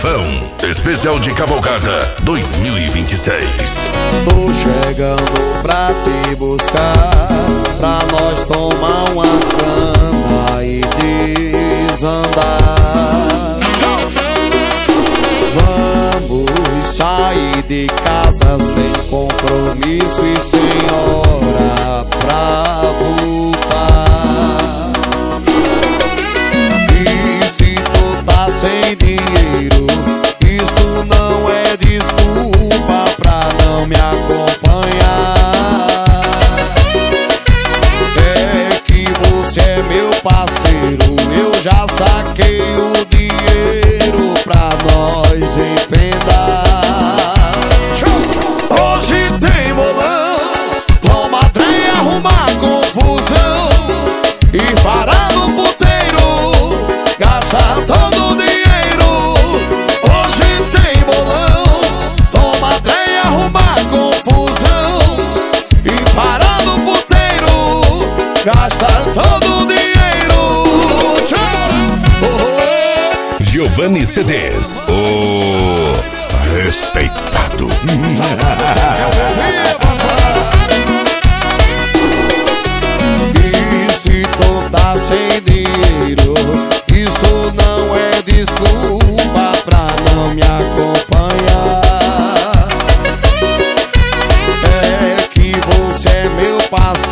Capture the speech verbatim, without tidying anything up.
Fafão, especial de cavalgada dois mil e vinte e seis. Tô chegando pra te buscar, pra nós tomar uma cana e desandar. Vamos sair de casa sem compromisso e sem hora pra voltar. E se tu tá sem dinheiro, isso não é desculpa pra não me acompanhar. É que você é meu parceiro, eu já saquei o dinheiro pra nós empendar. Hoje tem bolão, toma trem, arrumar confusão e parar no puteiro, gastar todo o dinheiro. Hoje tem bolão, toma trem, arrumar confusão e parar no puteiro, gastar todo o dinheiro. Giovanni C Ds, o respeitado. E se tu tá sem dinheiro, isso não é desculpa pra não me acompanhar. É que você é meu parceiro,